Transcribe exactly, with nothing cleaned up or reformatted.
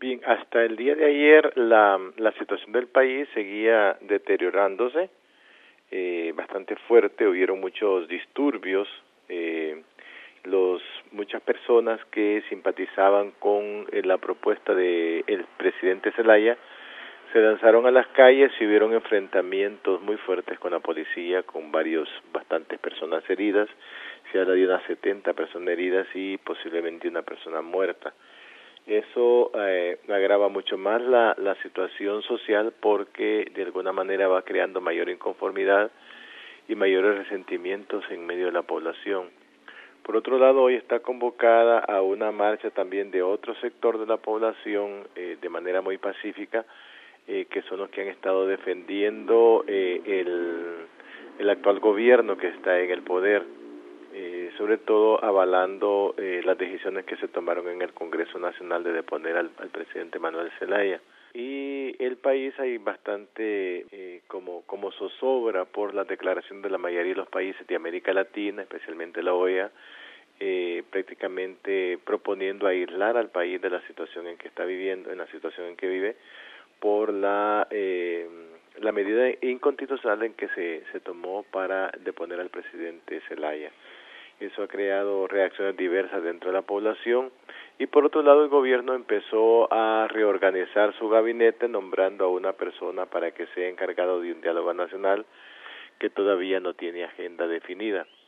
Bien, hasta el día de ayer la, la situación del país seguía deteriorándose eh, bastante fuerte, hubieron muchos disturbios, eh, los muchas personas que simpatizaban con eh, la propuesta de el presidente Zelaya se lanzaron a las calles y hubieron enfrentamientos muy fuertes con la policía, con varios, bastantes personas heridas. Se habla de unas setenta personas heridas y posiblemente una persona muerta. Eso eh, agrava mucho más la, la situación social porque de alguna manera va creando mayor inconformidad y mayores resentimientos en medio de la población. Por otro lado, hoy está convocada a una marcha también de otro sector de la población eh, de manera muy pacífica, eh, que son los que han estado defendiendo eh, el, el actual gobierno que está en el poder, eh, sobre todo avalando eh, las decisiones que se tomaron en el Congreso Nacional de deponer al, al presidente Manuel Zelaya. Y el país hay bastante eh, como, como zozobra por la declaración de la mayoría de los países de América Latina, especialmente la O E A, eh, prácticamente proponiendo aislar al país de la situación en que está viviendo, en la situación en que vive, por la eh, la medida inconstitucional en que se, se tomó para deponer al presidente Zelaya. Eso ha creado reacciones diversas dentro de la población y por otro lado el gobierno empezó a reorganizar su gabinete nombrando a una persona para que sea encargado de un diálogo nacional que todavía no tiene agenda definida.